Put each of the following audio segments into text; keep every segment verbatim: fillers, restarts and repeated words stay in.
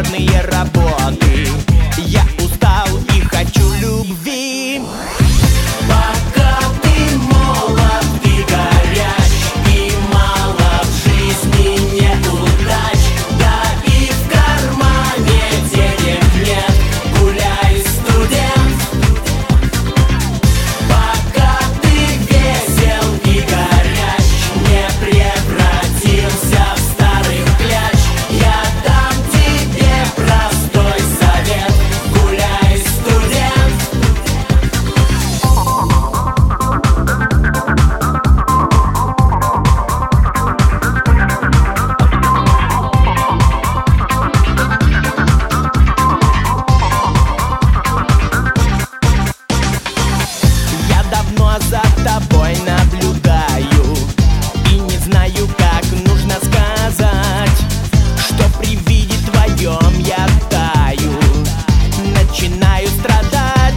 бумажные работы. Я устал и хочу любви. Пока ты молод и горяч, и мало в жизни неудач, да и в кармане денег нет, гуляй, студент. Пока ты весел и горяч, не превратился в старый кляч, я дам тебе простой совет: гуляй, студент. Я давно за тобой наблюдаю и не знаю, как нужно сказать, что при виде твоем я таю, начинаю страдать.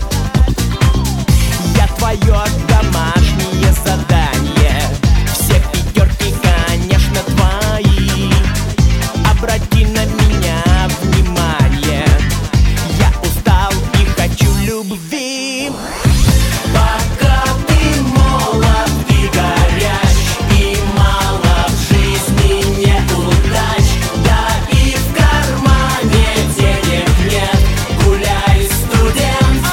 Я твое домашнее задание, все пятерки, конечно, твои. Обрати на меня внимание, я устал и хочу любви. Пока ты молод и горяч, и мало в жизни неудач, да и в кармане денег нет, гуляй, студент.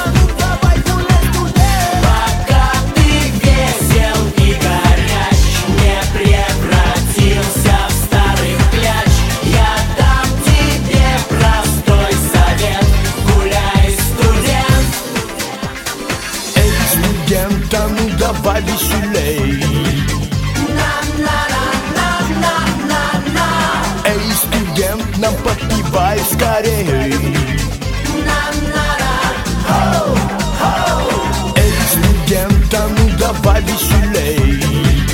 Пока ты весел и горяч, не превратился в старый кляч, я дам тебе простой совет: гуляй, студент. Эй, студент, а ну давай веселей. Эй, студент, нам подпевай скорей. Эй, студент, а ну давай веселей.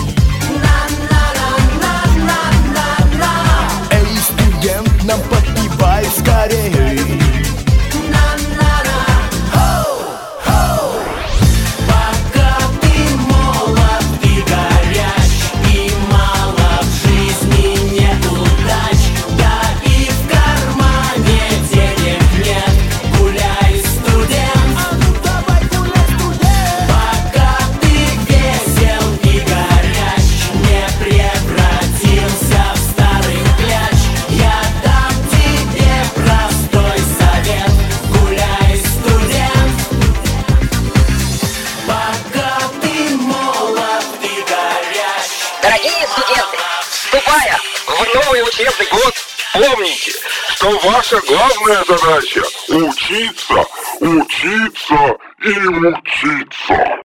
Эй, студент, нам подпевай скорей. Пока ты молод и горяч, и мало в жизни неудач, да и в кармане денег нет, гуляй, студент. Пока ты весел и горяч, не превратился в старый кляч, я дам тебе простой совет: гуляй, студент. Пока ты молод и горяч. Дорогие студенты, вступая в новый учебный год, помните, что ваша главная задача — учиться, учиться и учиться.